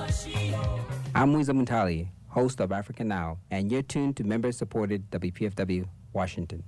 I'm Wiza Muntali, host of Africa Now, and you're tuned to member-supported WPFW Washington.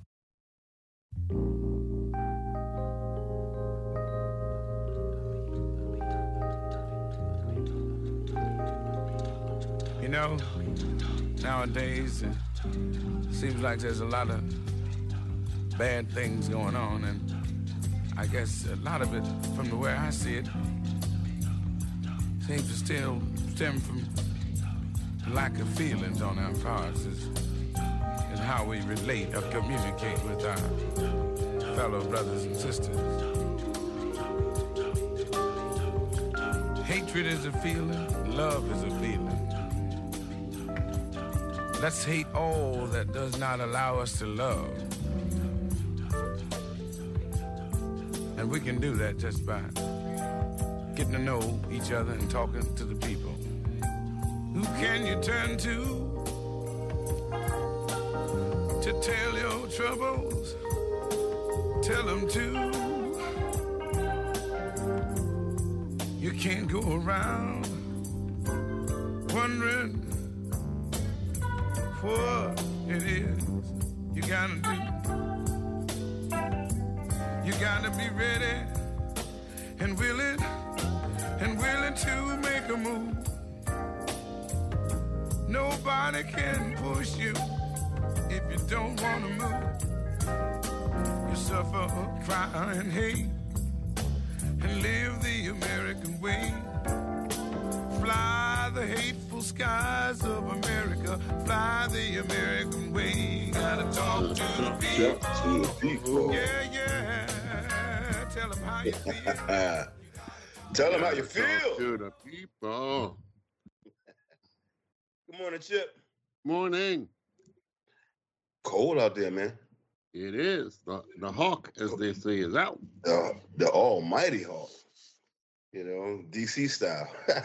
You know, nowadays it seems like there's a lot of bad things going on, and I guess a lot of it, from the way I see it, seems to still stem from lack of feelings on our parts. Is how we relate or communicate with our fellow brothers and sisters. Hatred is a feeling, love is a feeling. Let's hate all that does not allow us to love. And we can do that just by getting to know each other and talking to the people. Who can you turn to tell your troubles? Tell them to. You can't go around wondering what it is you gotta do. You gotta be ready and willing to make a move. Nobody can push you if you don't wanna move. You suffer, cry and hate, and live the American way. Fly the hateful skies of America, fly the American way. Gotta talk to the people. Yeah, yeah. Tell them how you feel. Tell them how you feel. Talk to the people. Good morning, Chip. Morning. Cold out there, man. It is. The hawk, as they say, is out. The almighty hawk. You know, DC style.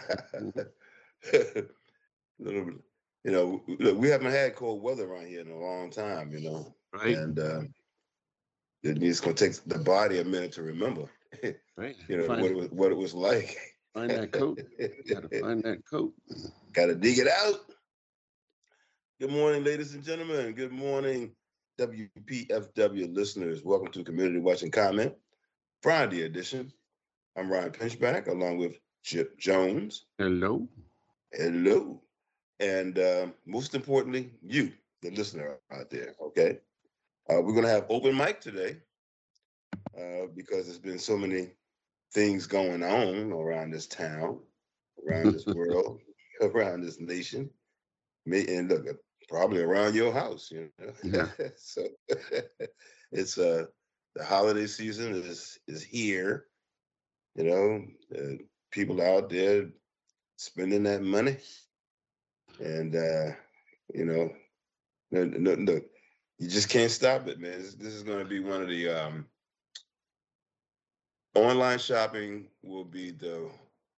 Look, we haven't had cold weather around here in a long time, you know. Right. And it's going to take the body a minute to remember, right. You know, what it was like. Find that coat. Got to find that coat. Got to dig it out. Good morning, ladies and gentlemen. Good morning, WPFW listeners. Welcome to Community Watch and Comment, Friday edition. I'm Ryan Pinchback, along with Chip Jones. Hello. Hello. And most importantly, you, the listener out there, okay? We're going to have open mic today because there's been so many things going on around this town, around this world, around this nation. And look, probably around your house, you know. Yeah. So it's the holiday season is here. You know, people out there spending that money, and no, you just can't stop it, man. This is going to be one of the online shopping will be the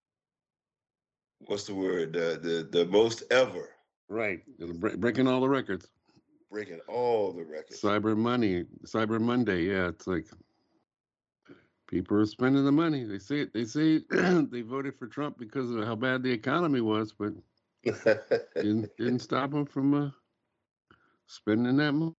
the most ever. Right. Breaking all the records. Breaking all the records. Cyber Monday. Yeah, it's like people are spending the money. They say they voted for Trump because of how bad the economy was, but didn't stop them from spending that money.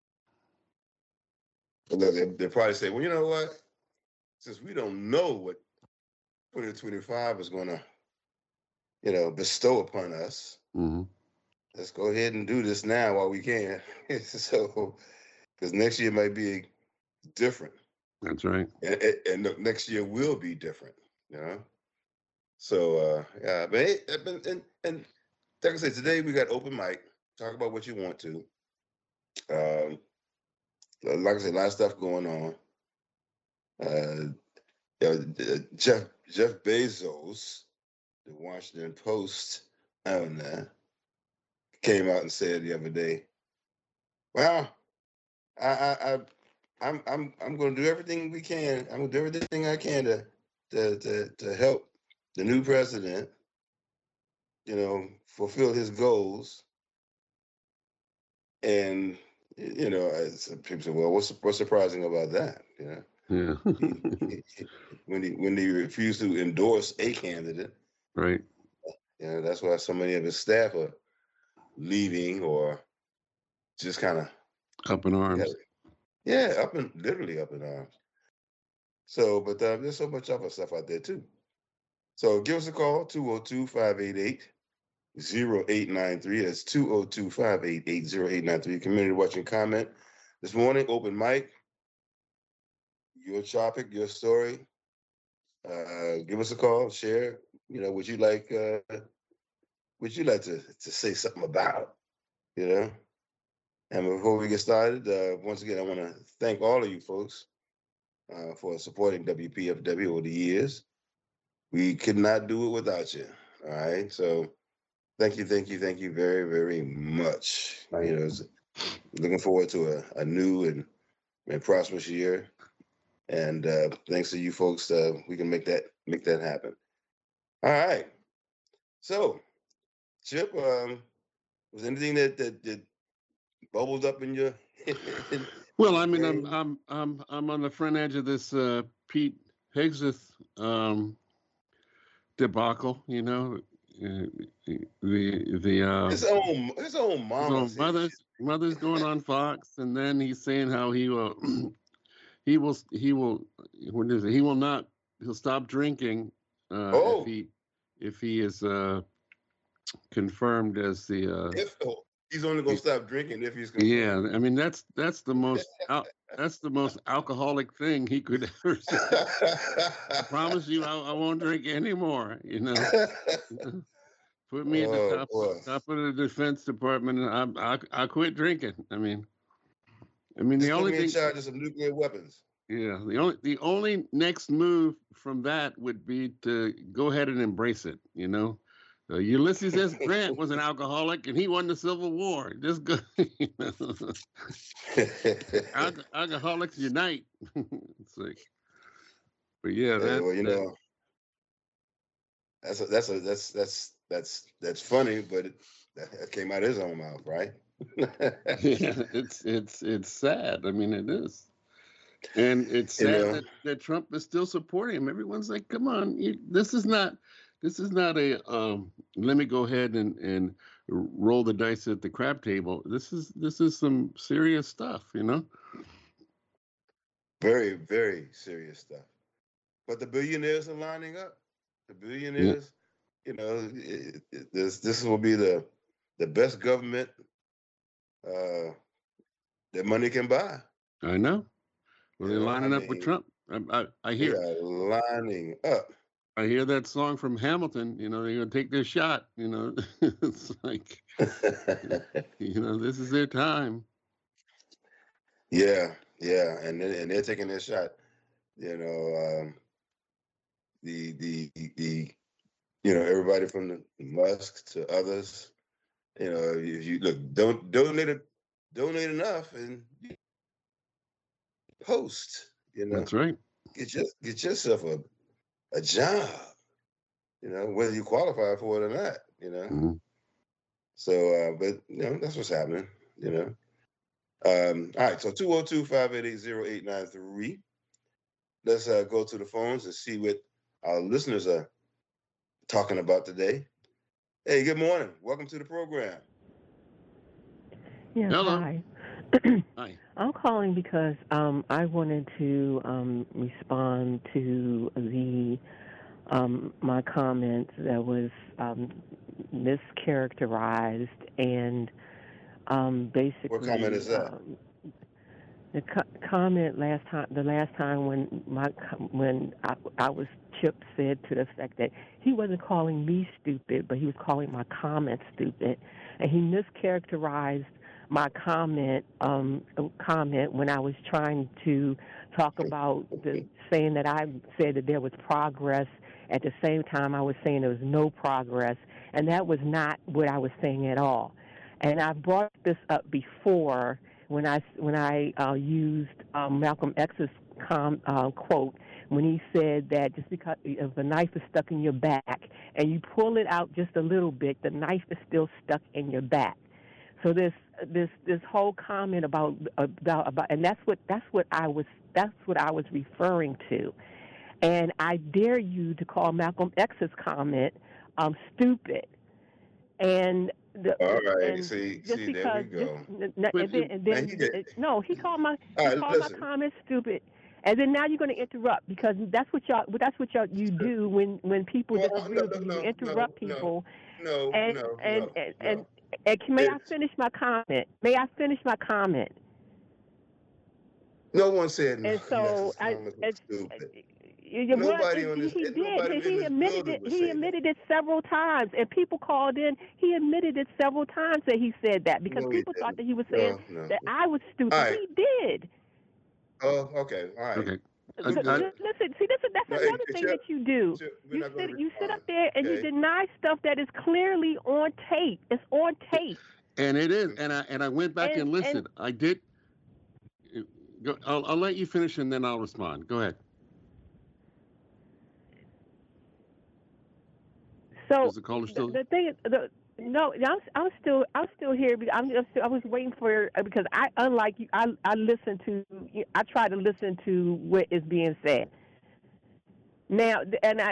They probably say, well, you know what? Since we don't know what 2025 is going to, bestow upon us, mm-hmm. Let's go ahead and do this now while we can. So, because next year might be different. That's right. And next year will be different, you know? So, yeah, but hey, and like I said, today we got open mic. Talk about what you want to. Like I said, a lot of stuff going on. Jeff Bezos, the Washington Post, I don't know, came out and said the other day, "Well, I'm going to do everything we can. I'm going to do everything I can to help the new president, fulfill his goals." And people say, "Well, what's surprising about that?" Yeah. when he refused to endorse a candidate, right? That's why so many of his staff are leaving or just kind of Up in arms. literally up in arms. So, but there's so much other stuff out there too. So give us a call, 202-588-0893. That's 202-588-0893. Community watching comment. This morning, open mic. Your topic, your story. Give us a call, share, would you like to say something about, And before we get started, once again, I want to thank all of you folks for supporting WPFW over the years. We could not do it without you. All right. So thank you very, very much. Looking forward to a new and prosperous year. And thanks to you folks, we can make that happen. All right. So, Chip, was anything that bubbled up in your? Well, I mean, I'm on the front edge of this Pete Hegseth debacle. His own mother's going on Fox, and then he's saying how he'll stop drinking if he is confirmed as the he's only gonna stop drinking if he's confirmed. Yeah, I mean that's the most alcoholic thing he could ever say. I promise you I won't drink anymore, Put me at the top of the Defense Department and I quit drinking. I mean the only thing in charge of some nuclear weapons. Yeah, the only next move from that would be to go ahead and embrace it. Ulysses S. Grant was an alcoholic and he won the Civil War. Just go, alcoholics unite. It's like, but yeah, that's funny, but that came out of his own mouth, right? Yeah, it's sad. I mean, it is. And it's sad that Trump is still supporting him. Everyone's like, come on, this is not a let me go ahead and roll the dice at the crap table. This is some serious stuff, Very, very serious stuff. But the billionaires are lining up. The billionaires, this will be the best government that money can buy. I know. Well, they're lining up with Trump. I hear. They are lining up. I hear that song from Hamilton. They're going to take their shot. It's like, this is their time. Yeah, and they're taking their shot. Everybody from the Musk to others. If you don't donate enough and post. That's right. Get yourself a job. Whether you qualify for it or not. Mm-hmm. So, but that's what's happening. All right. So 202-588-0893. Let's go to the phones and see what our listeners are talking about today. Hey, good morning. Welcome to the program. Yeah. Hello. Hi. Hi. I'm calling because I wanted to respond to my comment that was mischaracterized and basically. What comment is that? The comment the last time when I was Chip said to the effect that he wasn't calling me stupid, but he was calling my comment stupid, and he mischaracterized my comment when I was trying to talk about saying that I said that there was progress. At the same time, I was saying there was no progress, and that was not what I was saying at all. And I brought this up before when I used Malcolm X's quote when he said that just because if a knife is stuck in your back and you pull it out just a little bit, the knife is still stuck in your back. So this whole comment about and that's what I was referring to. And I dare you to call Malcolm X's comment stupid. And All right. and See, just there we because just go. and then, Man, he did. no, he called my All right, listen. comments stupid. And then now you're going to interrupt because that's what you do when people Well, disagree with you. You interrupt people. And no. may I It's, finish my comment? May I finish my comment? no one said And so Thomas was stupid. he Nobody on this, did. nobody in He this admitted building it. would He say admitted it several times, and people called in. He admitted it several times that he said that because No, he people thought didn't. that he was saying No. that I was stupid. All right. He did. Oh, okay. All right. Okay. We're good. Listen, see, that's No, another thing Shep, that you do. Shep, we're not gonna You sit up respond, there and you okay? deny stuff that is clearly on tape. It's on tape. And it is. And I went back and listened. I did. Go, I'll let you finish and then I'll respond. Go ahead. So Is the caller still? the thing, no, I'm still here. I was waiting for because unlike you, I listen to. I try to listen to what is being said. Now,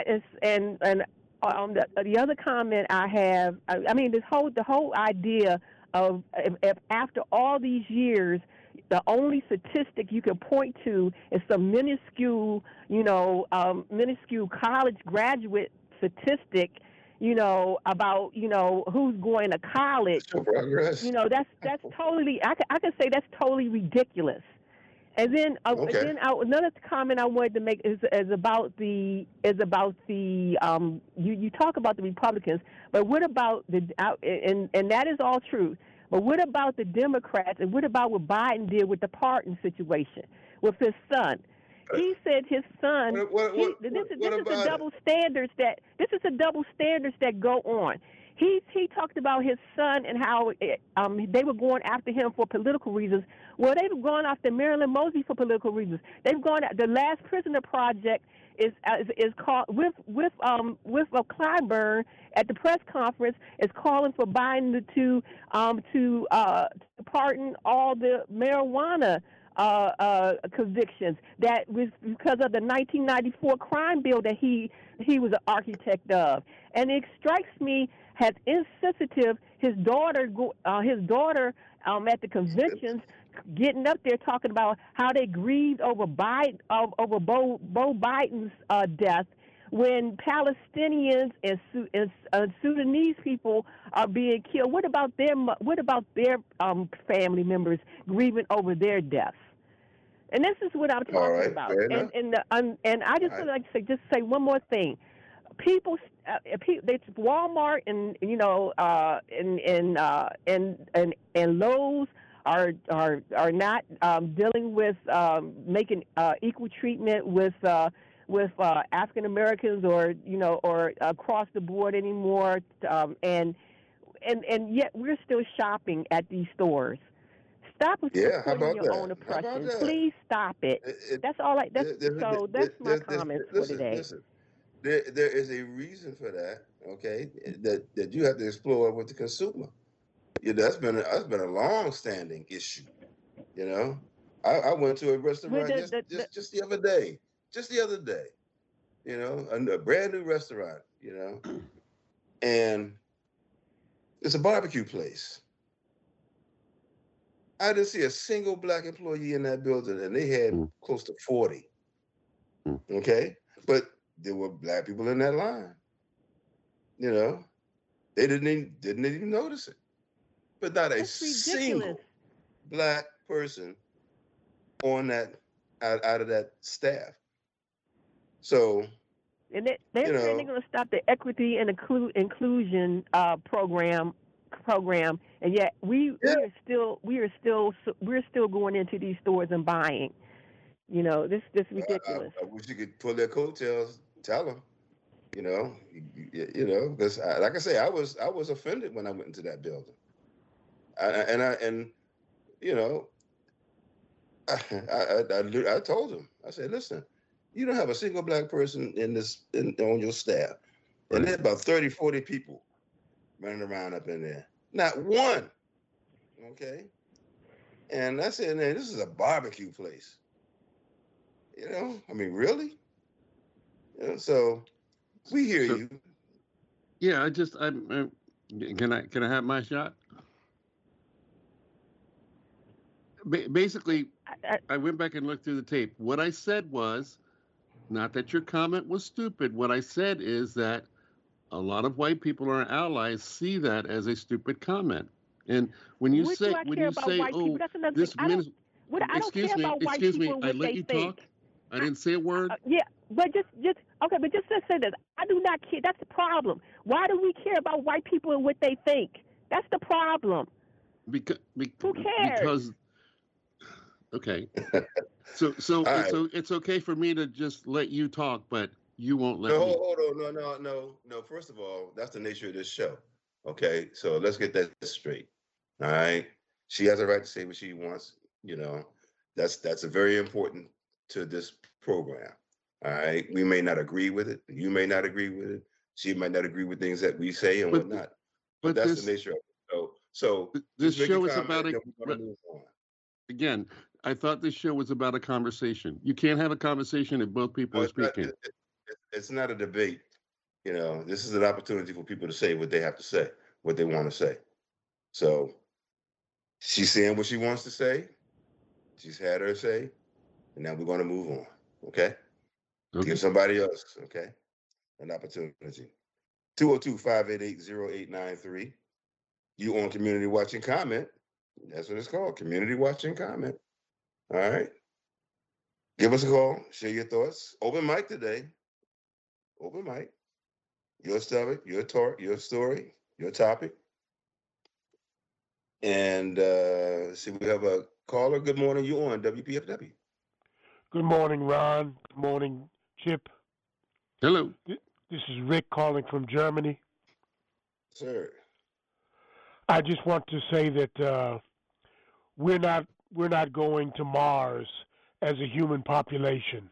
the other comment I have. I mean, the whole idea of if after all these years, the only statistic you can point to is some minuscule, minuscule college graduate statistic, about, who's going to college. Progress. That's totally, I can say that's totally ridiculous. And then, Okay. Another comment I wanted to make is about the you talk about the Republicans, but what about and that is all true. But what about the Democrats, and what about what Biden did with the pardon situation with his son? He said his son. This is the double standards that go on. He talked about his son and how they were going after him for political reasons. Well, they've gone after Marilyn Mosby for political reasons. They've gone. The Last Prisoner Project is called with Clyburn at the press conference is calling for Biden to pardon all the marijuana convictions that was because of the 1994 crime bill that he was an architect of. And it strikes me as insensitive. His daughter at the conventions getting up there talking about how they grieved over Bo Biden's death, when Palestinians and Sudanese people are being killed. What about their family members grieving over their deaths? And this is what I'm talking about. And I just would like to say one more thing. People, Walmart and Lowe's are not dealing with making equal treatment with African Americans or across the board anymore, and yet we're still shopping at these stores. Stop supporting your own oppression. Please stop it. That's all. That's my comments for today. Listen, there is a reason for that. Okay, that you have to explore with the consumer. That's been a long-standing issue. I went to a restaurant just the other day. Just the other day, a brand new restaurant, and it's a barbecue place. I didn't see a single black employee in that building, and they had close to 40. Okay, but there were black people in that line. They didn't even notice it. But not a single black person on that out of that staff. So, and they're saying they're going to stop the equity and inclusion program, and yet we're still going into these stores and buying. This is ridiculous. I wish you could pull their coattails, tell them. Because like I say, I was offended when I went into that building. I told him, I said, listen, you don't have a single black person on your staff. And there's about 30, 40 people running around up in there. Not one. Okay? And I said, man, this is a barbecue place. I mean, really? So we hear you. Yeah, can I have my shot? Basically, I went back and looked through the tape. What I said was not that your comment was stupid. What I said is that a lot of white people, our allies, see that as a stupid comment. And when you What do say I care about white people? "Oh, That's another thing. this minister," I don't care about white people and I what let they you think. talk. I didn't say a word. Yeah, but just okay, but just let's say this. I do not care. That's the problem. Why do we care about white people and what they think? That's the problem. Because Who cares? because okay. So All right. it's okay for me to just let you talk, but you won't let No, me. hold on. No. First of all, that's the nature of this show. Okay, so let's get that straight. All right. She has a right to say what she wants. You know, that's a very important to this program. All right. We may not agree with it. You may not agree with it. She might not agree with things that we say and But whatnot. But but that's the nature of it. So this just make your show is comment about and a then we're gonna move on. again. I thought this show was about a conversation. You can't have a conversation if both people No, are speaking. it's not a debate. You know, this is an opportunity for people to say what they have to say, what they want to say. So she's saying what she wants to say. She's had her say, and now we're going to move on. Okay? Okay. Give somebody else, okay, an opportunity. 202-588-0893. You on Community Watching Comment. That's what it's called, Community Watching Comment. All right? Give us a call. Share your thoughts. Open mic today. Open mic. Your story, your story, your topic. And see, we have a caller. Good morning. You on WPFW? Good morning, Ron. Good morning, Chip. Hello. This is Rick calling from Germany. Sir. I just want to say that we're not going to Mars as a human population.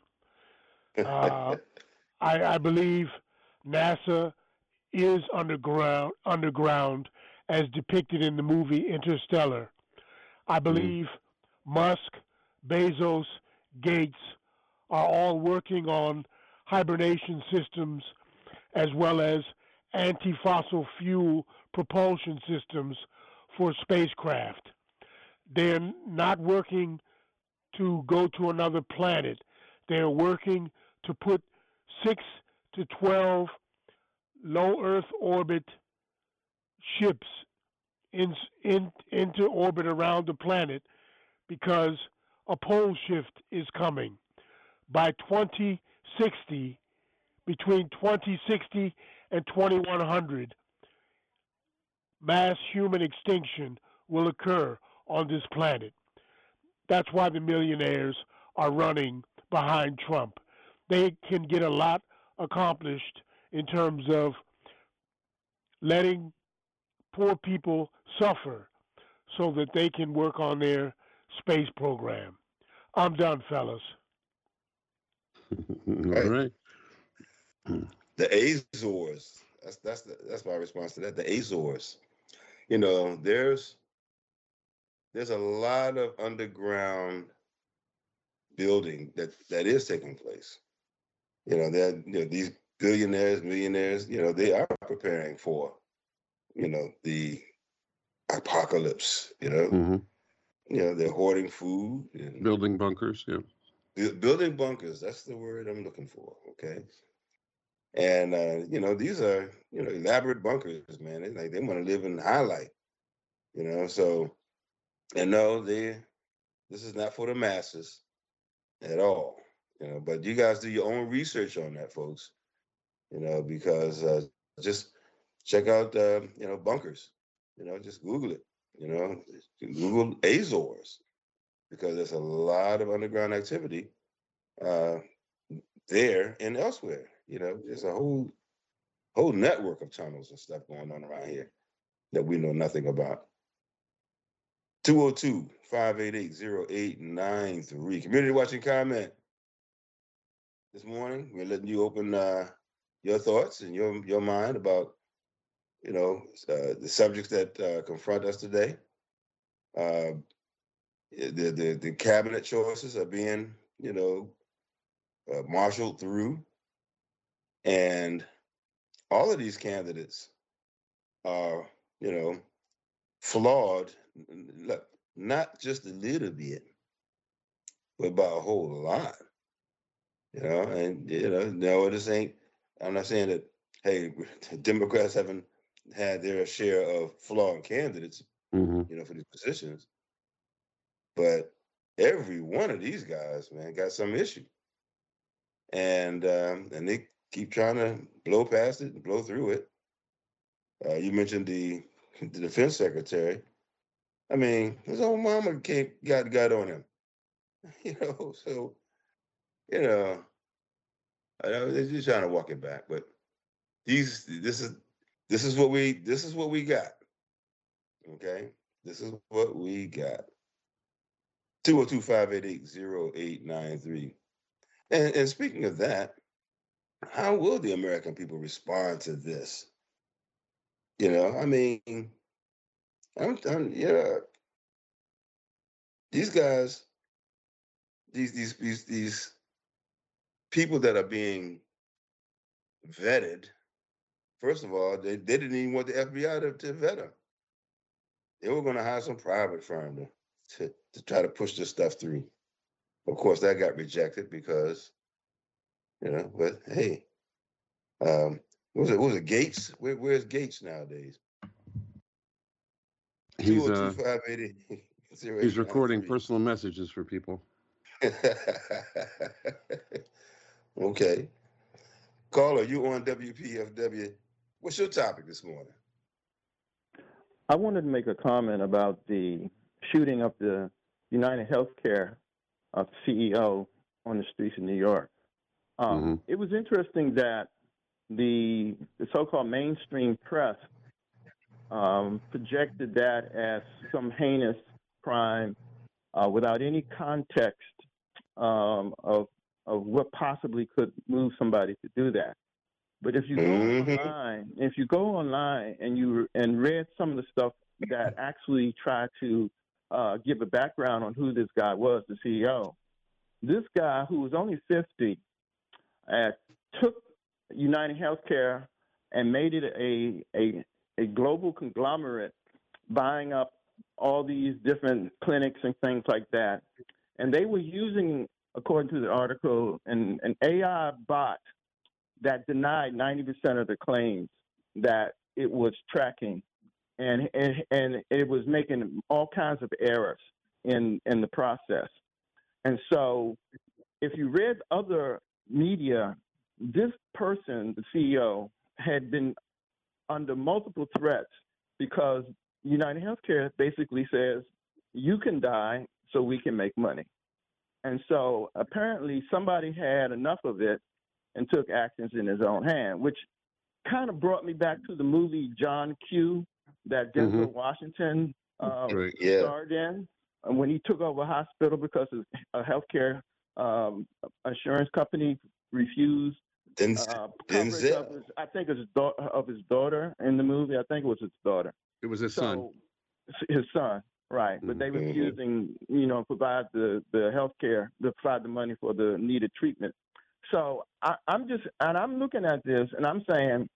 I believe NASA is underground as depicted in the movie Interstellar. I believe Musk, Bezos, Gates are all working on hibernation systems as well as anti-fossil fuel propulsion systems for spacecraft. They're not working to go to another planet. They're working to put 6 to 12 low Earth orbit ships into orbit around the planet because a pole shift is coming. By 2060, between 2060 and 2100, mass human extinction will occur on this planet. That's why the millionaires are running behind Trump. They can get a lot accomplished in terms of letting poor people suffer so that they can work on their space program. I'm done, fellas. All right. The Azores. That's my response to that. The Azores. You know, there's a lot of underground building that is taking place. You know, these billionaires, millionaires, you know, they are preparing for, you know, the apocalypse, you know. Mm-hmm. You know, they're hoarding food and Building bunkers. Yeah. building bunkers. That's the word I'm looking for. Okay. And you know, these are, you know, elaborate bunkers, man. They want to live in highlight, you know. So, and no, this is not for the masses at all, you know. But you guys do your own research on that, folks, you know, because just check out, you know, bunkers, you know, just Google it, you know, Google Azores, because there's a lot of underground activity there and elsewhere. You know, there's a whole network of tunnels and stuff going on around here that we know nothing about. 202-588-0893. Community Watching Comment. This morning, we're letting you open your thoughts and your mind about, you know, the subjects that confront us today. The cabinet choices are being, you know, marshaled through, and all of these candidates are, flawed. Look, not just a little bit, but by a whole lot. And no, this ain't. I'm not saying that. Hey, Democrats haven't had their share of flawed candidates, for these positions, but every one of these guys, man, got some issue, and they keep trying to blow past it and blow through it. You mentioned the defense secretary. I mean, his own mama got on him, So they're just trying to walk it back, but this is what we got. Okay, this is what we got. 202-588-0893. And speaking of that, how will the American people respond to this? I mean, these guys, these people that are being vetted. First of all, they didn't even want the FBI to vet them. They were going to hire some private firm to try to push this stuff through. Of course, that got rejected because, but hey, what was it, Gates? Where's Gates nowadays? He's recording personal messages for people. Okay. Caller, you on WPFW. What's your topic this morning? I wanted to make a comment about the shooting of the United Healthcare CEO on the streets of New York. It was interesting that the so-called mainstream press projected that as some heinous crime without any context of what possibly could move somebody to do that. But if you go online, and read some of the stuff that actually tried to give a background on who this guy was, the CEO, this guy who was only 50 took United Healthcare and made it a global conglomerate, buying up all these different clinics and things like that. And they were using, according to the article, an AI bot that denied 90% of the claims that it was tracking, and it was making all kinds of errors in the process. And so, if you read other media, this person, the CEO, had been under multiple threats because United Healthcare basically says you can die so we can make money. And so apparently somebody had enough of it and took actions in his own hand, which kind of brought me back to the movie John Q that Denzel Washington starred in, when he took over a hospital because a healthcare insurance company refused coverage of his, I think it was of his daughter in the movie. I think it was his daughter. It was his son. His son, right. But they refusing, provide the healthcare, to provide the money for the needed treatment. So I'm looking at this and I'm saying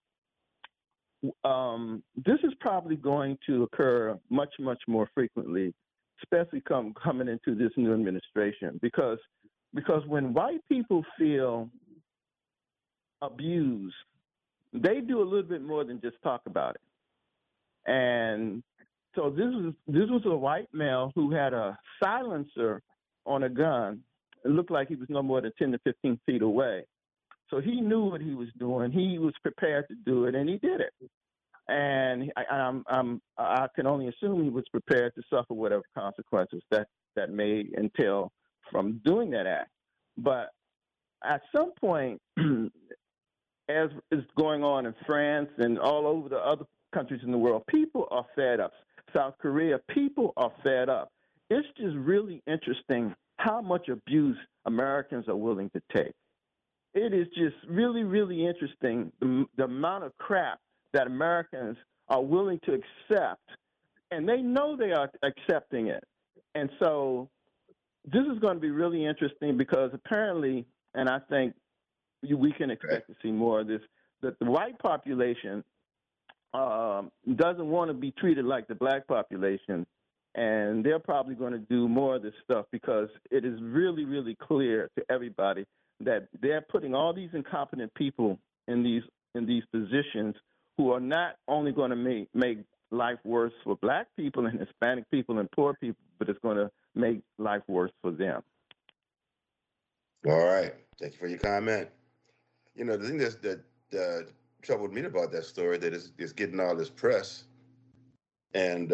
this is probably going to occur much, much more frequently, especially coming into this new administration, because when white people feel abused, they do a little bit more than just talk about it. And so this was a white male who had a silencer on a gun. It looked like he was no more than 10 to 15 feet away. So he knew what he was doing. He was prepared to do it, and he did it. And I can only assume he was prepared to suffer whatever consequences that may entail from doing that act. But at some point, as is going on in France and all over the other countries in the world, people are fed up. South Korea, people are fed up. It's just really interesting how much abuse Americans are willing to take. It is just really, really interesting, the amount of crap that Americans are willing to accept, and they know they are accepting it. And so this is going to be really interesting because apparently, and I think we can expect to see more of this, that the white population doesn't want to be treated like the black population, and they're probably going to do more of this stuff because it is really, really clear to everybody that they're putting all these incompetent people in these positions who are not only going to make life worse for black people and Hispanic people and poor people, but it's going to make life worse for them. All right. Thank you for your comment. You know, the thing that troubled me about that story that is getting all this press, and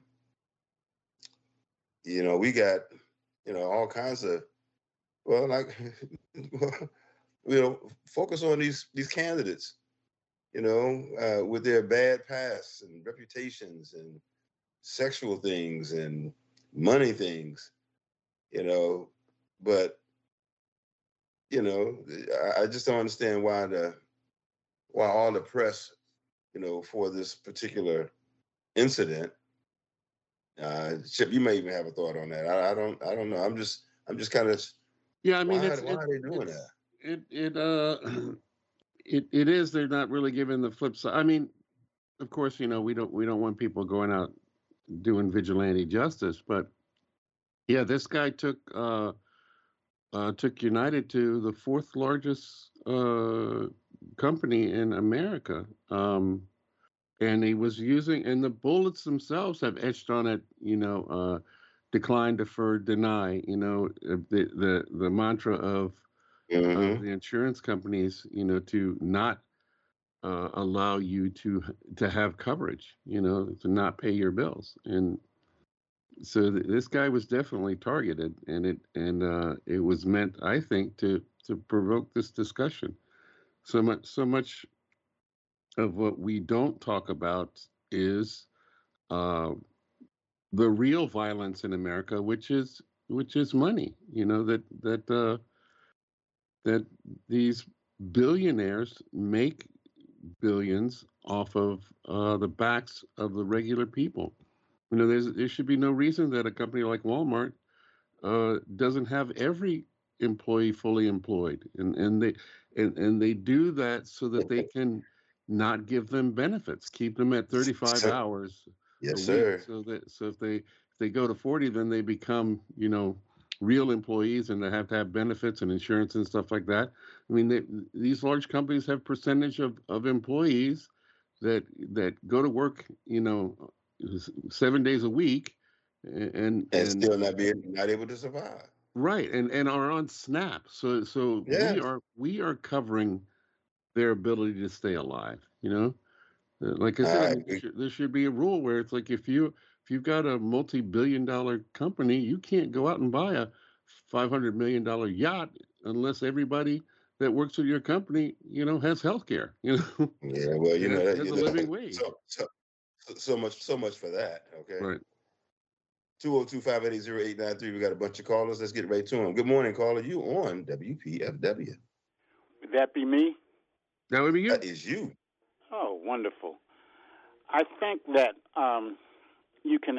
you know, we got, you know, all kinds of, well, like, you know, focus on these candidates, you know, with their bad pasts and reputations and sexual things and money things, you know, but, you know, I just don't understand why all the press, you know, for this particular incident. Chip, you may even have a thought on that. I don't know. I'm just kind of, Yeah, I mean, why are they doing that? It is. They're not really giving the flip side. I mean, of course, you know, we don't want people going out doing vigilante justice, but yeah, this guy took United to the fourth largest company in America. And he was using, and the bullets themselves have etched on it, you know, decline, defer, deny, you know, the mantra of the insurance companies, you know, to not allow you to have coverage, you know, to not pay your bills. And so this guy was definitely targeted, and it was meant, I think, to provoke this discussion. So much of what we don't talk about is the real violence in America, which is money. You know, that these billionaires make billions off of the backs of the regular people. You know, there should be no reason that a company like Walmart doesn't have every employee fully employed, and they do that so that they can not give them benefits, keep them at 35 hours a week, so if they go to 40, then they become, you know, real employees, and they have to have benefits and insurance and stuff like that. I mean, these large companies have percentage of employees that go to work, you know, 7 days a week, and still not able to survive. Right, and are on SNAP. So yeah. we are covering their ability to stay alive. You know, like I said, there should be a rule where it's like if you've got a multi-billion-dollar company, you can't go out and buy a $500 million yacht unless everybody that works with your company, you know, has health care. You know, yeah, well, you know, has a living wage. So much for that. Okay, right. 202-580-0893. We got a bunch of callers. Let's get right to them. Good morning, caller. You on WPFW? Would that be me? That would be you. That is you. Oh, wonderful. I think that you can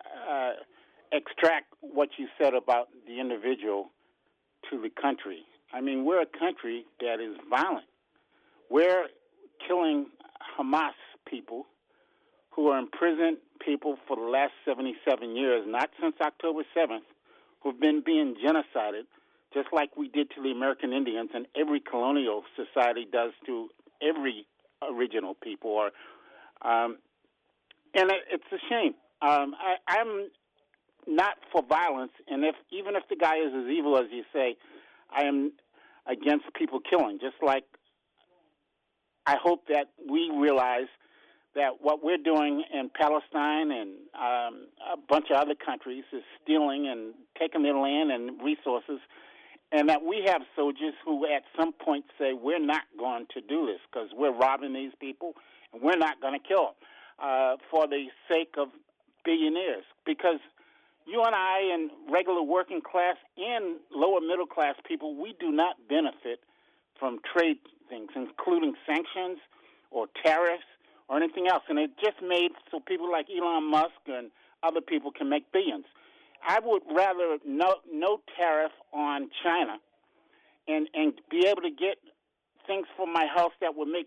extract what you said about the individual to the country. I mean, we're a country that is violent. We're killing Hamas people who are imprisoned people for the last 77 years, not since October 7th, who've been being genocided, just like we did to the American Indians and every colonial society does to every original people. And it's a shame. I'm not for violence, and even if the guy is as evil as you say, I am against people killing. Just like I hope that we realize that what we're doing in Palestine and a bunch of other countries is stealing and taking their land and resources, and that we have soldiers who at some point say, we're not going to do this because we're robbing these people, and we're not going to kill them for the sake of billionaires. Because you and I and regular working class and lower middle class people, we do not benefit from trade things, including sanctions or tariffs or anything else. And it just made so people like Elon Musk and other people can make billions. I would rather no tariff on China and be able to get things for my house that would make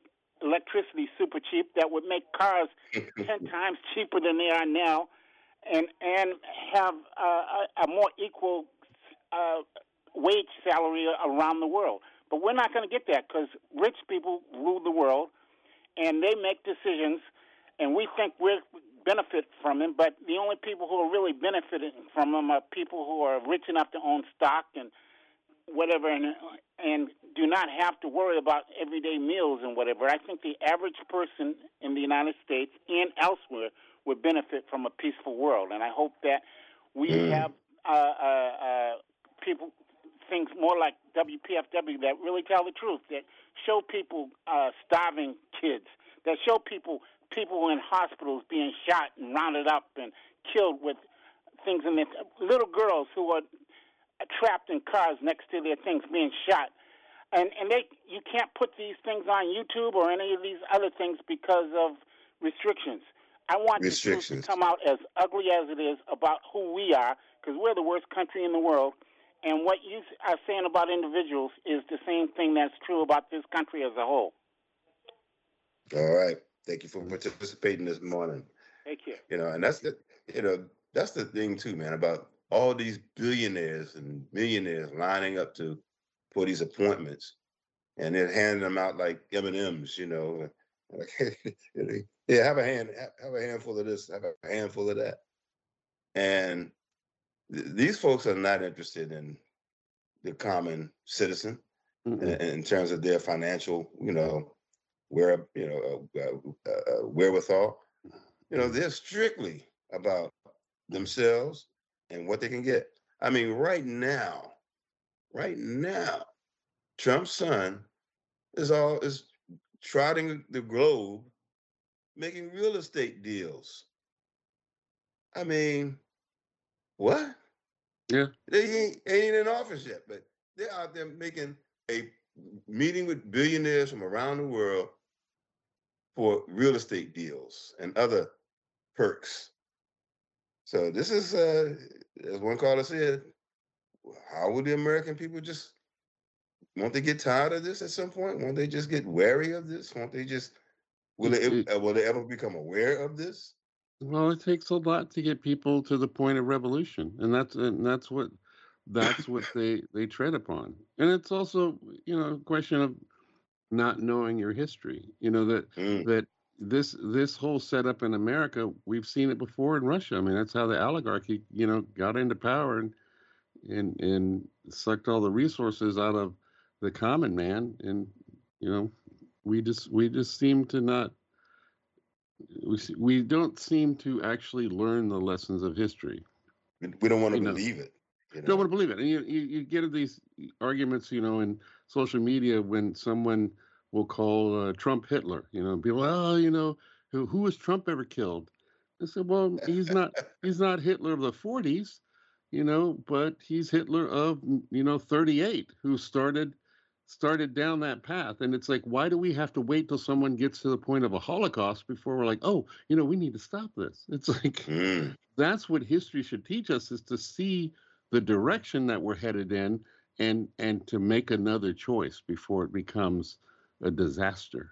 electricity super cheap that would make cars 10 times cheaper than they are now, and have a more equal wage salary around the world. But we're not going to get that because rich people rule the world, and they make decisions, and we think we benefit from them. But the only people who are really benefiting from them are people who are rich enough to own stock and whatever, and do not have to worry about everyday meals and whatever. I think the average person in the United States and elsewhere would benefit from a peaceful world, and I hope that we have people, things more like WPFW that really tell the truth, that show people starving kids, that show people in hospitals being shot and rounded up and killed with things in their little girls who are trapped in cars next to their things being shot. And you can't put these things on YouTube or any of these other things because of restrictions. I want the truth to come out as ugly as it is about who we are, because we're the worst country in the world. And what you are saying about individuals is the same thing that's true about this country as a whole. All right. Thank you for participating this morning. Thank you. And that's the thing too, man, about all these billionaires and millionaires lining up for these appointments, and then handing them out like M&Ms, like, yeah, have a handful of this, have a handful of that. And these folks are not interested in the common citizen in terms of their financial, wherewithal. They're strictly about themselves and what they can get. I mean, right now, Trump's son is trotting the globe, making real estate deals. I mean, what? Yeah. They ain't in office yet, but they're out there making a meeting with billionaires from around the world for real estate deals and other perks. So this is, as one caller said, how will the American people won't they get tired of this at some point? Won't they just get wary of this? Won't they just, will they ever become aware of this? Well, it takes a lot to get people to the point of revolution, and that's what they tread upon. And it's also, a question of not knowing your history. That this whole setup in America, we've seen it before in Russia. I mean, that's how the oligarchy, got into power and sucked all the resources out of the common man. And we just seem to not. We don't seem to actually learn the lessons of history. We don't want to believe it. Don't want to believe it. And you get these arguments, in social media when someone will call Trump Hitler, be like, who has Trump ever killed? I said, well, he's not Hitler of the 40s, but he's Hitler of, 38, who started down that path. And it's like, why do we have to wait till someone gets to the point of a Holocaust before we're like, oh, we need to stop this? It's like, that's what history should teach us, is to see the direction that we're headed in and to make another choice before it becomes a disaster,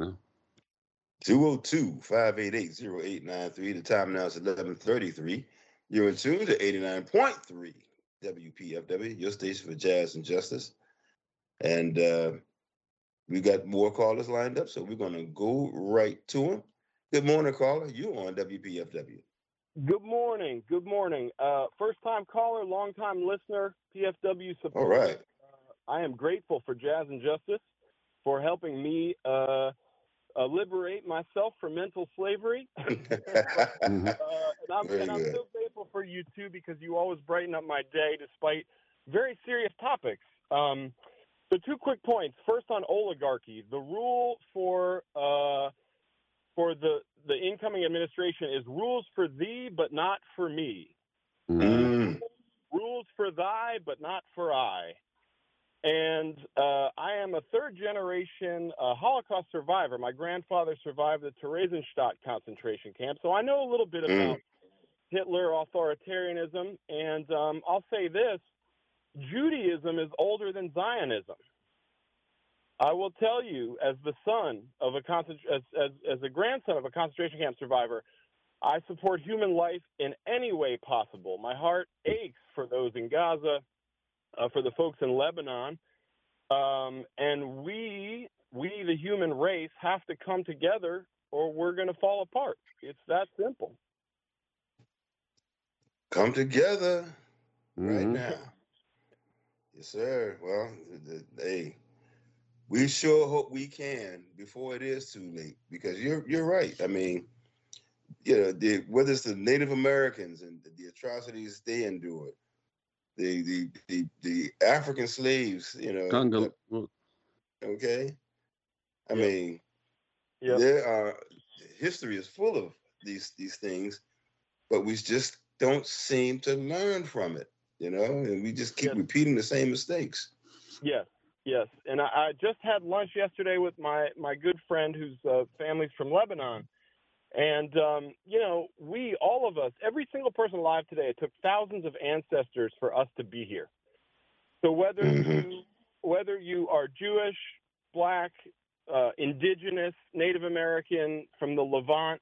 202-588-0893. The time now is 11:33. You're in tune to 89.3 WPFW, your station for jazz and justice. And we got more callers lined up, so we're going to go right to them. Good morning, caller. You on WPFW. Good morning. First-time caller, long-time listener, PFW supporter. All right. I am grateful for Jazz and Justice for helping me liberate myself from mental slavery. And I'm so grateful for you, too, because you always brighten up my day despite very serious topics. So 2 quick points. First, on oligarchy, the rule for the incoming administration is rules for thee, but not for me. Rules for thy, but not for I. And I am a third-generation Holocaust survivor. My grandfather survived the Theresienstadt concentration camp, so I know a little bit about Hitler authoritarianism. And I'll say this: Judaism is older than Zionism. I will tell you, as the son of as a grandson of a concentration camp survivor, I support human life in any way possible. My heart aches for those in Gaza, for the folks in Lebanon, and we, the human race, have to come together, or we're going to fall apart. It's that simple. Come together right now. Yes, sir. Well, hey, we sure hope we can before it is too late, because you're right. I mean, whether it's the Native Americans and the atrocities they endured, the African slaves, Congo. Okay. I Yep. mean, history is full of these things, but we just don't seem to learn from it, and we just keep repeating the same mistakes. Yes. And I just had lunch yesterday with my good friend whose family's from Lebanon. And, we, all of us, every single person alive today, it took thousands of ancestors for us to be here. So whether you are Jewish, Black, Indigenous, Native American, from the Levant,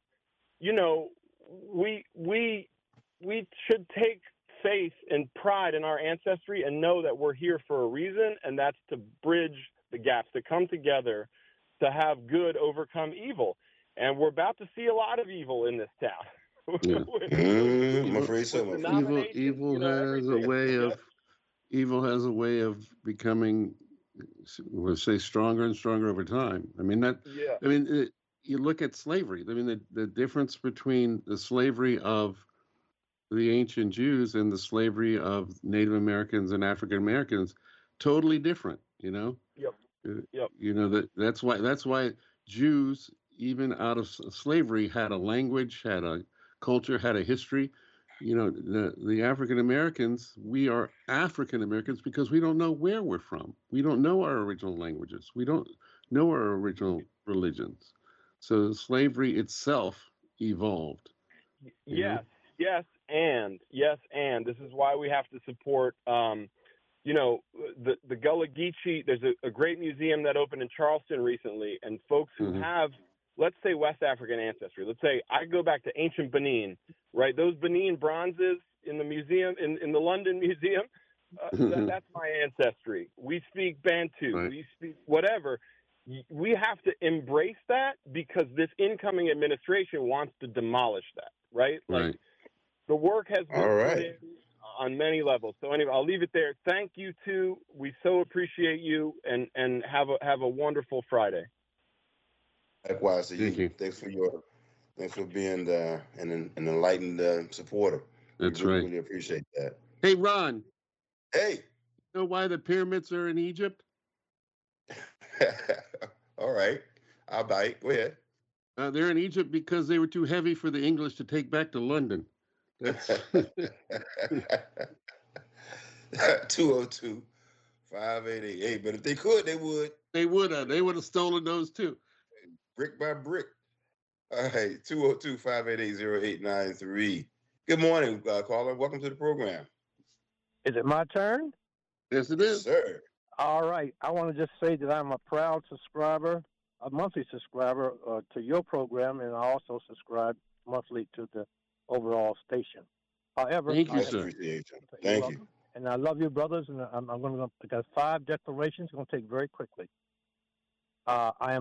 we should take faith and pride in our ancestry and know that we're here for a reason, and that's to bridge the gaps, to come together, to have good overcome evil. And we're about to see a lot of evil in this town. Yeah. I'm afraid so. Evil has a way of becoming, we'll say, stronger and stronger over time. I mean you look at slavery. I mean, the difference between the slavery of the ancient Jews and the slavery of Native Americans and African Americans, totally different. That's why Jews, even out of slavery, had a language, had a culture, had a history. The African Americans, we are African Americans because we don't know where we're from. We don't know our original languages. We don't know our original religions. So slavery itself evolved. Yes, and this is why we have to support, the Gullah Geechee. There's a great museum that opened in Charleston recently, and folks who have, let's say, West African ancestry. Let's say I go back to ancient Benin, right? Those Benin bronzes in the museum, in the London Museum, that's my ancestry. We speak Bantu, right. We speak whatever. We have to embrace that because this incoming administration wants to demolish that, right? Right. The work has been put in on many levels. So anyway, I'll leave it there. Thank you too. We so appreciate you, and have a wonderful Friday. Likewise to you. Thanks for being an enlightened supporter. That's we right. Really appreciate that. Hey, Ron. Hey. You know why the pyramids are in Egypt? All right. I'll bite. Go ahead. They're in Egypt because they were too heavy for the English to take back to London. That's 202-588. Hey, but if they could, they would. They would have. They would have stolen those too. Brick by brick. All right. 202-588-0893. Good morning, caller. Welcome to the program. Is it my turn? Yes, it is. Yes, sir. All right. I want to just say that I'm a proud subscriber, a monthly subscriber to your program, and I also subscribe monthly to the overall station. However, thank you, sir. Thank you. And I love you, brothers. And I got 5 declarations. I'm going to take very quickly. I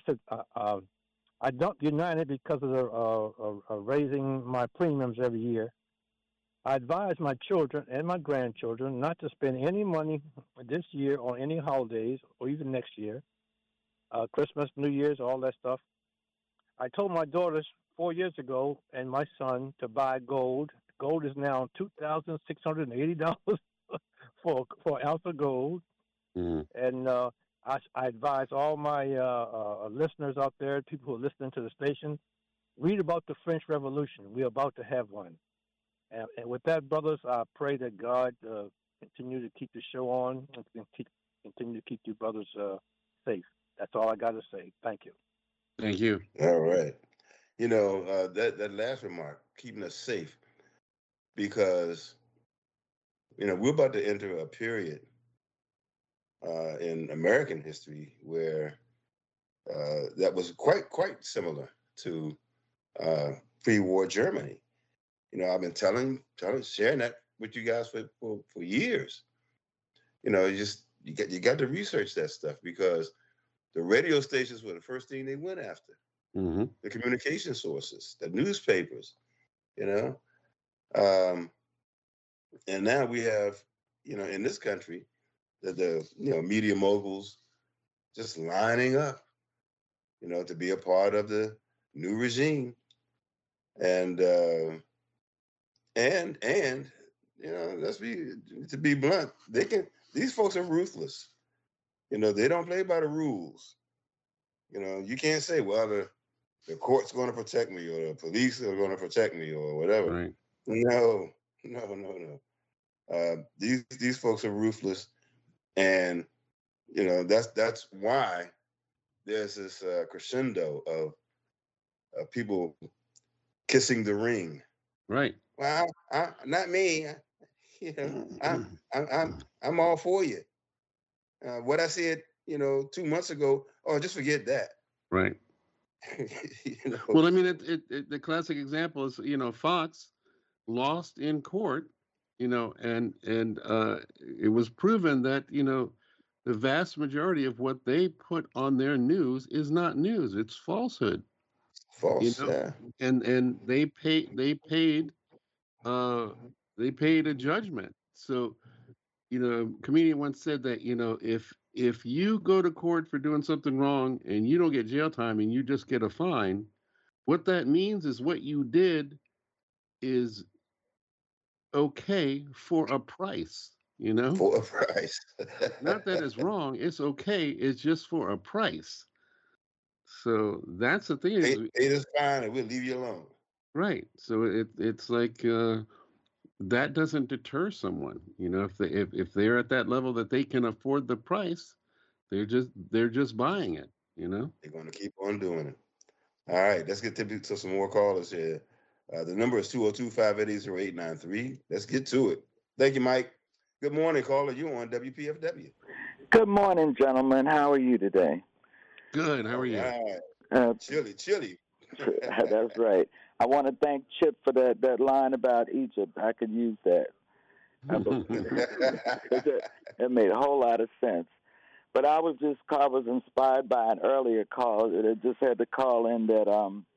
don't United because of the raising my premiums every year. I advise my children and my grandchildren not to spend any money this year on any holidays or even next year, Christmas, New Year's, all that stuff. I told my daughters 4 years ago and my son to buy gold. Gold is now $2,680 for an ounce of gold. And I advise all my listeners out there, people who are listening to the station, read about the French Revolution. We're about to have one. And with that, brothers, I pray that God continue to keep the show on and continue to keep you brothers safe. That's all I got to say. Thank you. Thank you. All right. That last remark, keeping us safe, because, we're about to enter a period in American history where that was quite similar to pre-war Germany. You know, I've been sharing that with you guys for years. You know, you got to research that stuff because the radio stations were the first thing they went after. Mm-hmm. The communication sources, the newspapers, you know. And now we have, you know, in this country, the media moguls just lining up, you know, to be a part of the new regime. And you know, to be blunt, these folks are ruthless. You know, they don't play by the rules. You know, you can't say, well, the court's going to protect me or the police are going to protect me or whatever. Right. No. These folks are ruthless, and you know that's why there's this crescendo of people kissing the ring. Right. Well, not me. You know, I'm all for you. What I said, you know, 2 months ago. Oh, just forget that. Right. You know? Well, I mean, the classic example is, you know, Fox lost in court, you know, and it was proven that, you know, the vast majority of what they put on their news is not news; it's falsehood. False, you know, yeah. And they paid a judgment. So, you know, a comedian once said that, you know, if you go to court for doing something wrong and you don't get jail time and you just get a fine, what that means is what you did is okay for a price, you know? For a price. Not that it's wrong, it's okay, it's just for a price. So that's the thing is, Pay this fine and we'll leave you alone. right. So it's like that doesn't deter someone, you know, if they're at that level that they can afford the price, they're just buying it, you know. They're going to keep on doing it. All right, let's get to some more callers here. The number is 202-580-0893. Let's get to it. Thank you, Mike. Good morning, caller. You on WPFW? Good morning, gentlemen. How are you today? Good. How are you? Right. Chilly. That's right. I want to thank Chip for that line about Egypt. I could use that. It made a whole lot of sense. But I was inspired by an earlier call that I just had to call in that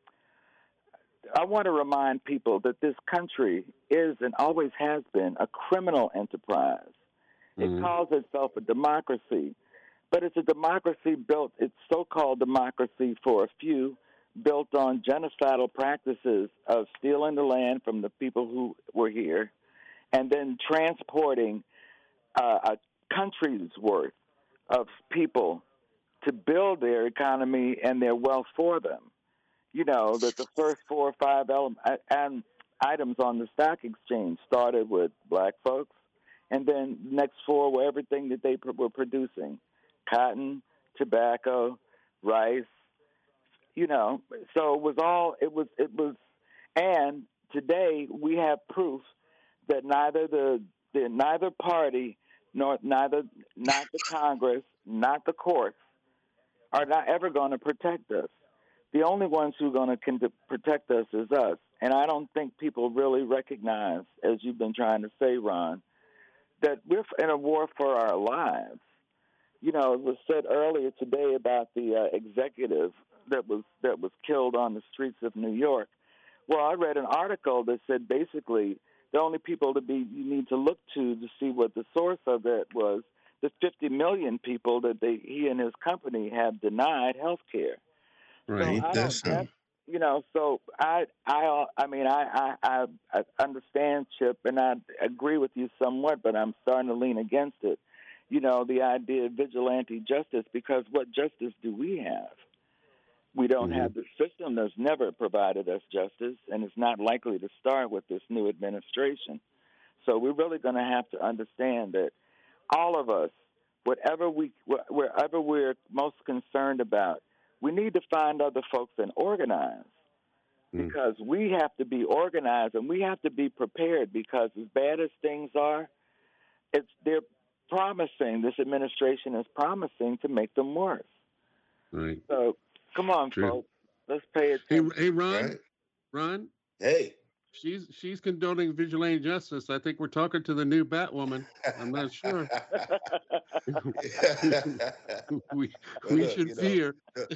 I want to remind people that this country is and always has been a criminal enterprise. It calls itself a democracy, but it's a democracy built, it's so-called democracy for a few, built on genocidal practices of stealing the land from the people who were here and then transporting a country's worth of people to build their economy and their wealth for them. You know, that the first 4 or 5 items on the stock exchange started with black folks, and then the next 4 were everything that they were producing: cotton, tobacco, rice. You know, so it was, and today we have proof that neither party, not the Congress, not the courts, are not ever going to protect us. The only ones who are going to protect us is us. And I don't think people really recognize, as you've been trying to say, Ron, that we're in a war for our lives. You know, it was said earlier today about the executive that was killed on the streets of New York. Well, I read an article that said basically the only people you need to look to see what the source of it was, the 50 million people that he and his company have denied health care. Right. So so I understand, Chip, and I agree with you somewhat, but I'm starting to lean against it. You know, the idea of vigilante justice, because what justice do we have? We don't have the system that's never provided us justice, and it's not likely to start with this new administration. So we're really going to have to understand that all of us, wherever we're most concerned about, we need to find other folks and organize, because we have to be organized and we have to be prepared, because as bad as things are, promising. This administration is promising to make them worse. Right. So come on, True. folks. Let's pay attention. Hey, Ron. Right. Ron. Hey. She's condoning vigilante justice. I think we're talking to the new Batwoman. I'm not sure. we look, should fear.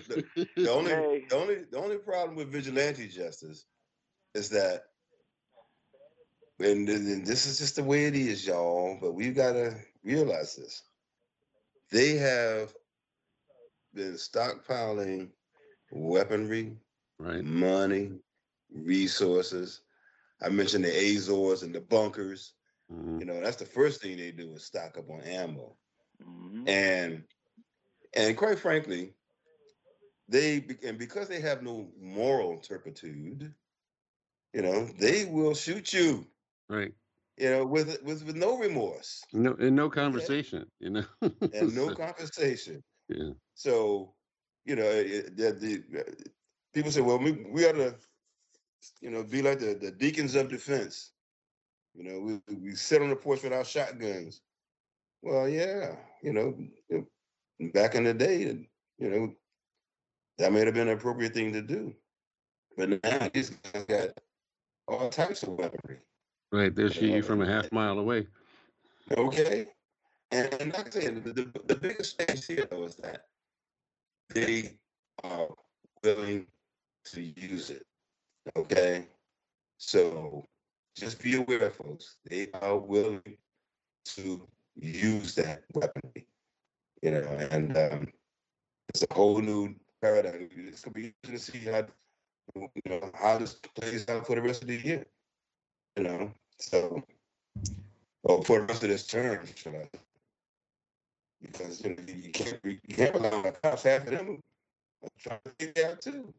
The only problem with vigilante justice is that, and this is just the way it is, y'all. But we've got to realize this: they have been stockpiling weaponry, right, money, resources. I mentioned the Azores and the bunkers. Mm-hmm. You know, that's the first thing they do is stock up on ammo. Mm-hmm. And quite frankly, because they have no moral turpitude, you know, they will shoot you. Right. You know, with no remorse. No conversation, you know. And no compensation. Yeah. So, you know, the people say, well, we ought to, you know, be like the deacons of defense. You know, we sit on the porch with our shotguns. Well, yeah, you know, back in the day, you know, that may have been an appropriate thing to do. But now these guys got all types of weaponry. Right, they'll shoot you from a half mile away. Okay. And like I said, the biggest thing here, though, is that they are willing to use it. Okay? So just be aware, folks. They are willing to use that weaponry. You know, and it's a whole new paradigm. It's going to be interesting to see how this plays out for the rest of the year. You know, so, or for the rest of this term, should I? Because you know, you can't rely on the cops. Half of them are trying to figure out too.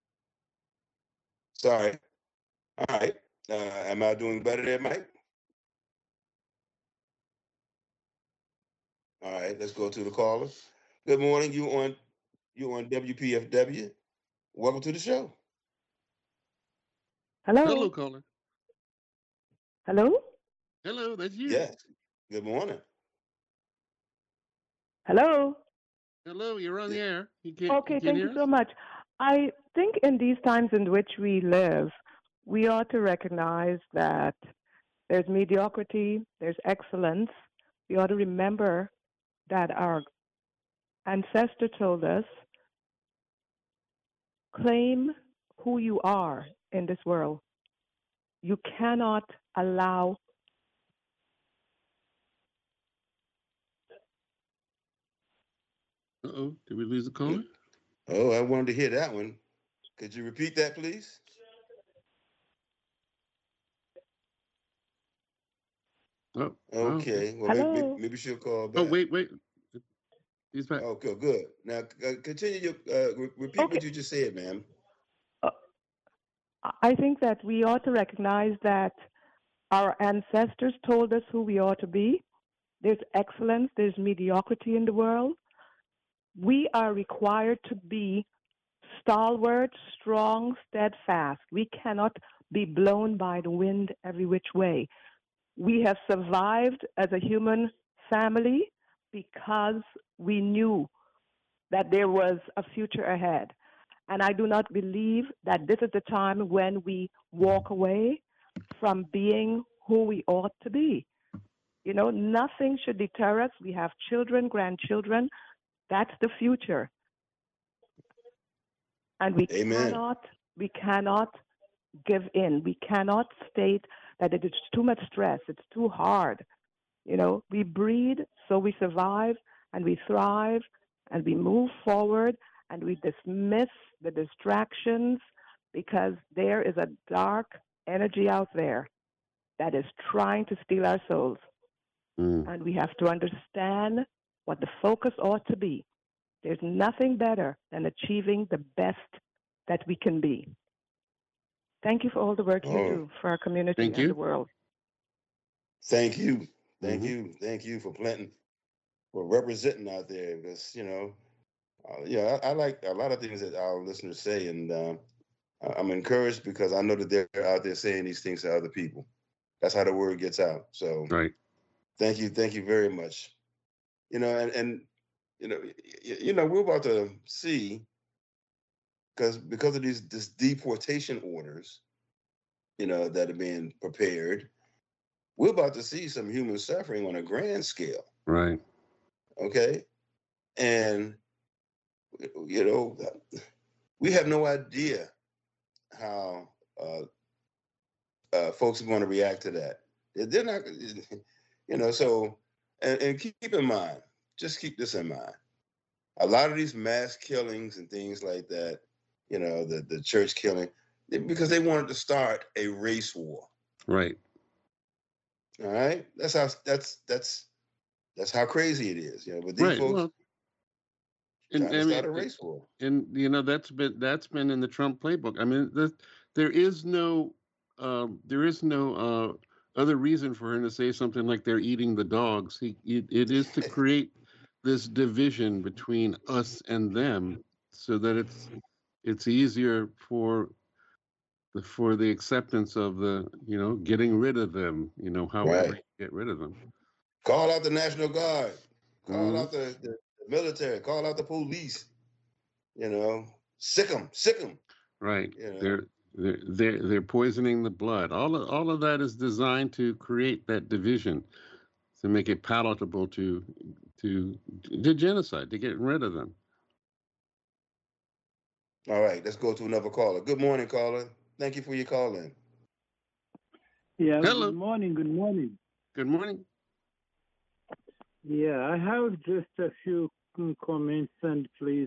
Sorry. All right. Am I doing better there, Mike? All right. Let's go to the caller. Good morning. You on WPFW? Welcome to the show. Hello. Hello, caller. Hello. Hello, that's you. Yes. Good morning. Hello. Hello, you're on the air. Okay, thank you so much. I think in these times in which we live, we ought to recognize that there's mediocrity, there's excellence. We ought to remember that our ancestor told us, claim who you are in this world. You cannot allow Uh-oh, did we lose the caller? Oh, I wanted to hear that one. Could you repeat that, please? Oh, okay. Well, maybe she'll call back. Oh, wait. He's back. Okay, good. Now, continue. Repeat what you just said, ma'am. I think that we ought to recognize that our ancestors told us who we ought to be. There's excellence, there's mediocrity in the world. We are required to be stalwart, strong, steadfast. We cannot be blown by the wind every which way. We have survived as a human family because we knew that there was a future ahead. And I do not believe that this is the time when we walk away from being who we ought to be. You know, nothing should deter us. We have children, grandchildren. That's the future. And we cannot give in. We cannot state that it is too much stress. It's too hard. You know, we breed, so we survive and we thrive and we move forward and we dismiss the distractions because there is a dark energy out there that is trying to steal our souls. And we have to understand what the focus ought to be. There's nothing better than achieving the best that we can be. Thank you for all the work you do for our community and the world. Thank you. Thank you. Thank you for representing out there. Because, you know, I like a lot of things that our listeners say. And I'm encouraged because I know that they're out there saying these things to other people. That's how the word gets out. So right. Thank you very much. and we're about to see because of this deportation orders, that are being prepared. We're about to see some human suffering on a grand scale. Right. Okay. And, we have no idea how folks are going to react to that. They're not, so, and keep in mind, just keep this in mind. A lot of these mass killings and things like that, the church killing, because they wanted to start a race war. Right. All right. That's how crazy it is. But these folks trying to start a race war. And that's been in the Trump playbook. I mean, there is no other reason for him to say something like they're eating the dogs. It is to create this division between us and them, so that it's easier for the acceptance of the getting rid of them. However you get rid of them. Call out the National Guard. Call out the military. Call out the police. Sick them. Right. They're poisoning the blood. All of that is designed to create that division, to make it palatable to genocide, to get rid of them. All right, let's go to another caller. Good morning, caller. Thank you for your call in. Yeah. Hello. Good morning. Good morning. Good morning. Yeah, I have just a few comments, and please.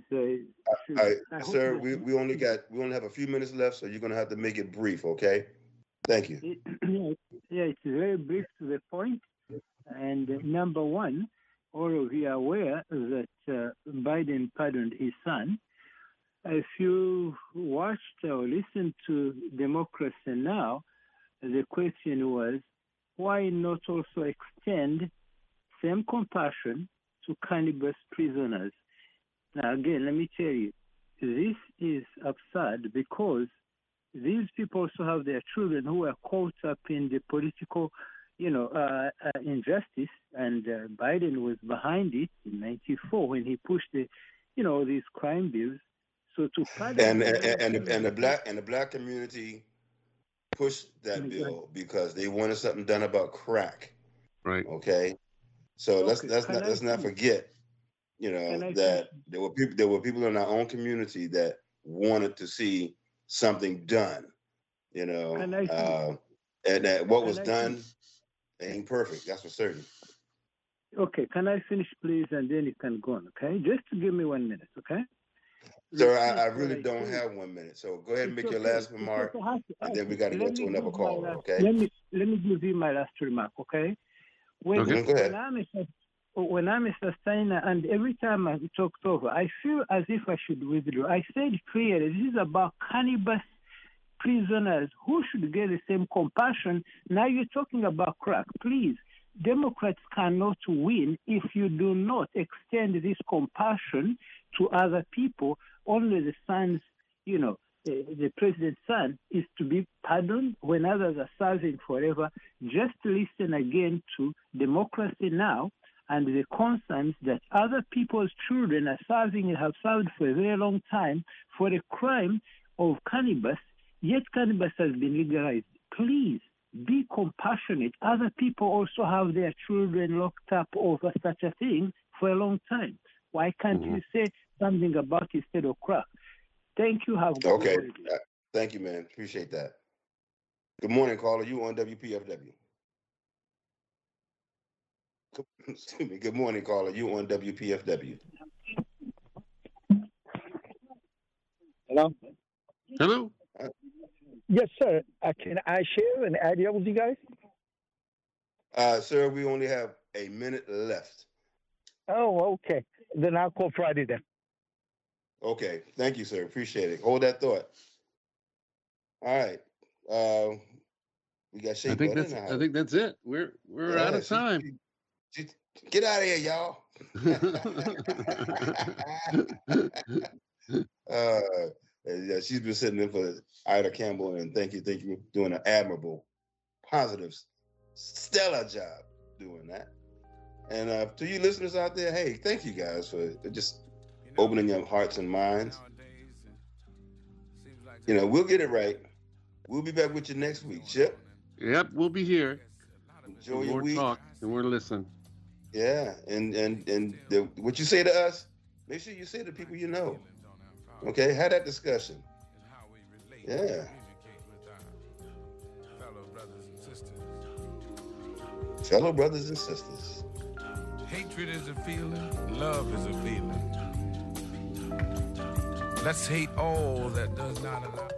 Sir, we only have a few minutes left, so you're going to have to make it brief, okay? Thank you. Yeah, it's very brief to the point. And number one, all of you are aware that Biden pardoned his son. If you watched or listened to Democracy Now!, the question was, why not also extend same compassion to cannabis prisoners? Now, again, let me tell you, this is absurd because these people also have their children who are caught up in the political, injustice, and Biden was behind it in '94 when he pushed these crime bills. So to pardon and the black community pushed that bill because they wanted something done about crack. Right. Okay. So let's not forget, that there were people in our own community that wanted to see something done. And that what was done ain't perfect. That's for certain. Okay, can I finish, please, and then you can go on, okay? Just give me 1 minute, okay? Sir, I really don't have 1 minute, so go ahead and make your last remark, and then we got to go to another caller, okay? Let me give you my last remark, okay? When I'm a sustainer, and every time I talked over, I feel as if I should withdraw. I said clearly, this is about cannabis prisoners who should get the same compassion. Now you're talking about crack. Please, Democrats cannot win if you do not extend this compassion to other people. Only the sons, the president's son is to be pardoned when others are serving forever. Just listen again to Democracy Now! And the concerns that other people's children are serving and have served for a very long time for the crime of cannabis, yet cannabis has been legalized. Please be compassionate. Other people also have their children locked up over such a thing for a long time. Why can't you say something about it instead of crack? Thank you. Have okay. Thank you, man. Appreciate that. Good morning, caller. You on WPFW? Excuse me. Good morning, caller. You on WPFW? Hello. Hello. Yes, sir. Can I share an idea with you guys? Sir, we only have a minute left. Oh, okay. Then I'll call Friday then. Okay. Thank you, sir. Appreciate it. Hold that thought. All right. We got Shea I think that's it. We're out of time. Get out of here, y'all. Yeah, she's been sitting in for Ida Campbell, and thank you, doing an admirable, positive, stellar job doing that. And to you listeners out there, hey, thank you guys for just opening your hearts and minds. You know, we'll get it right. We'll be back with you next week, Chip. Yep, we'll be here. Enjoy your week. Talk and we'll listen. Yeah, and what you say to us, make sure you say to people you know. Okay, have that discussion. Yeah. Fellow brothers and sisters. Hatred is a feeling, love is a feeling. Let's hate all that does not allow.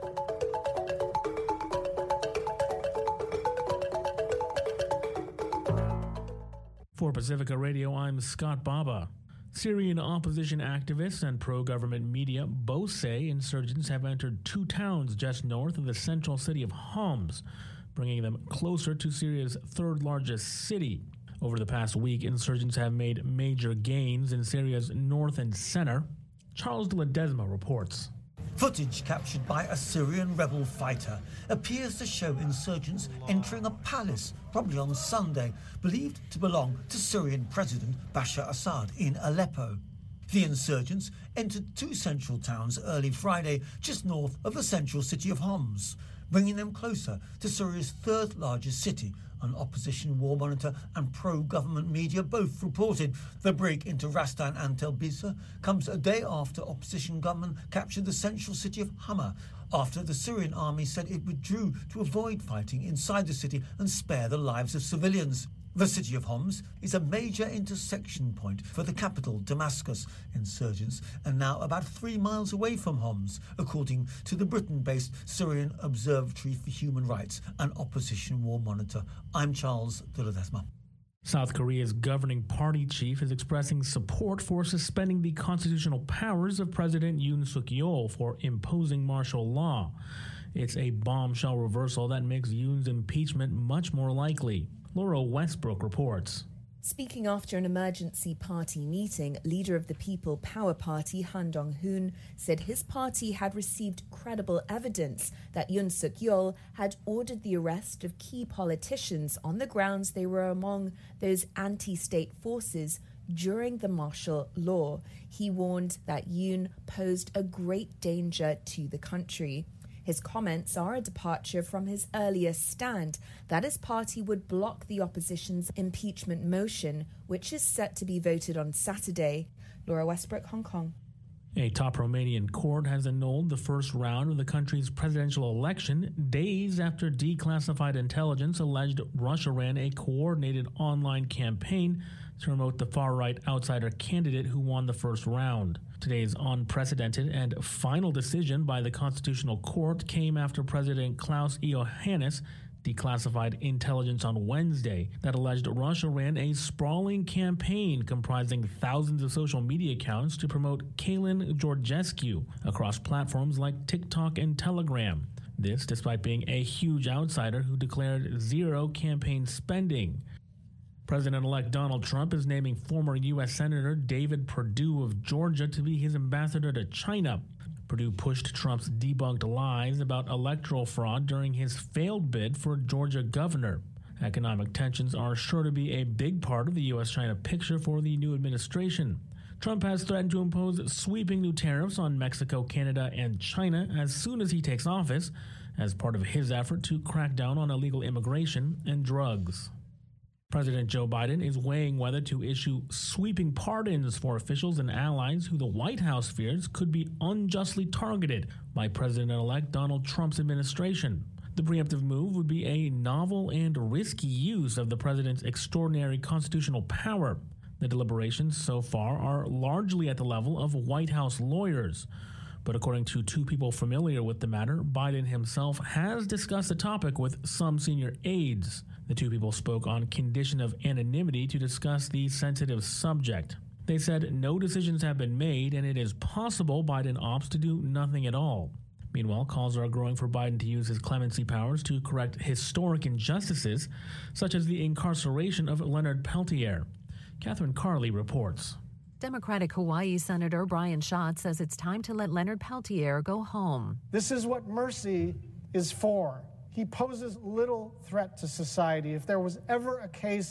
For Pacifica Radio, I'm Scott Baba. Syrian opposition activists and pro-government media both say insurgents have entered two towns just north of the central city of Homs, bringing them closer to Syria's third largest city. Over the past week, insurgents have made major gains in Syria's north and center. Charles de Ledesma reports. Footage captured by a Syrian rebel fighter appears to show insurgents entering a palace, probably on Sunday, believed to belong to Syrian President Bashar Assad in Aleppo. The insurgents entered two central towns early Friday, just north of the central city of Homs, bringing them closer to Syria's third largest city. An opposition war monitor and pro-government media both reported the break into Rastan and Tel Bisa comes a day after opposition government captured the central city of Hama, after the Syrian army said it withdrew to avoid fighting inside the city and spare the lives of civilians. The city of Homs is a major intersection point for the capital, Damascus. Insurgents are now about 3 miles away from Homs, according to the Britain-based Syrian Observatory for Human Rights, an opposition war monitor. I'm Charles de Ledesma. South Korea's governing party chief is expressing support for suspending the constitutional powers of President Yoon Suk-yeol for imposing martial law. It's a bombshell reversal that makes Yoon's impeachment much more likely. Laura Westbrook reports. Speaking after an emergency party meeting, leader of the People Power Party, Han Dong-hoon, said his party had received credible evidence that Yoon Suk-yeol had ordered the arrest of key politicians on the grounds they were among those anti-state forces during the martial law. He warned that Yoon posed a great danger to the country. His comments are a departure from his earlier stand that his party would block the opposition's impeachment motion, which is set to be voted on Saturday. Laura Westbrook, Hong Kong. A top Romanian court has annulled the first round of the country's presidential election days after declassified intelligence alleged Russia ran a coordinated online campaign to promote the far-right outsider candidate who won the first round. Today's unprecedented and final decision by the Constitutional Court came after President Klaus Iohannis declassified intelligence on Wednesday that alleged Russia ran a sprawling campaign comprising thousands of social media accounts to promote Kalin Georgescu across platforms like TikTok and Telegram. This despite being a huge outsider who declared zero campaign spending. President-elect Donald Trump is naming former U.S. Senator David Perdue of Georgia to be his ambassador to China. Perdue pushed Trump's debunked lies about electoral fraud during his failed bid for Georgia governor. Economic tensions are sure to be a big part of the U.S.-China picture for the new administration. Trump has threatened to impose sweeping new tariffs on Mexico, Canada, and China as soon as he takes office, as part of his effort to crack down on illegal immigration and drugs. President Joe Biden is weighing whether to issue sweeping pardons for officials and allies who the White House fears could be unjustly targeted by President-elect Donald Trump's administration. The preemptive move would be a novel and risky use of the president's extraordinary constitutional power. The deliberations so far are largely at the level of White House lawyers. But according to two people familiar with the matter, Biden himself has discussed the topic with some senior aides. The two people spoke on condition of anonymity to discuss the sensitive subject. They said no decisions have been made and it is possible Biden opts to do nothing at all. Meanwhile, calls are growing for Biden to use his clemency powers to correct historic injustices, such as the incarceration of Leonard Peltier. Catherine Carley reports. Democratic Hawaii Senator Brian Schatz says it's time to let Leonard Peltier go home. This is what mercy is for. He poses little threat to society. If there was ever a case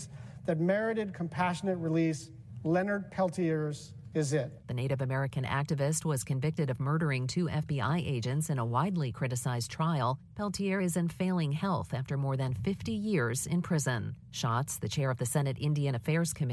that merited compassionate release, Leonard Peltier's is it. The Native American activist was convicted of murdering 2 FBI agents in a widely criticized trial. Peltier is in failing health after more than 50 years in prison. Schatz, the chair of the Senate Indian Affairs Committee,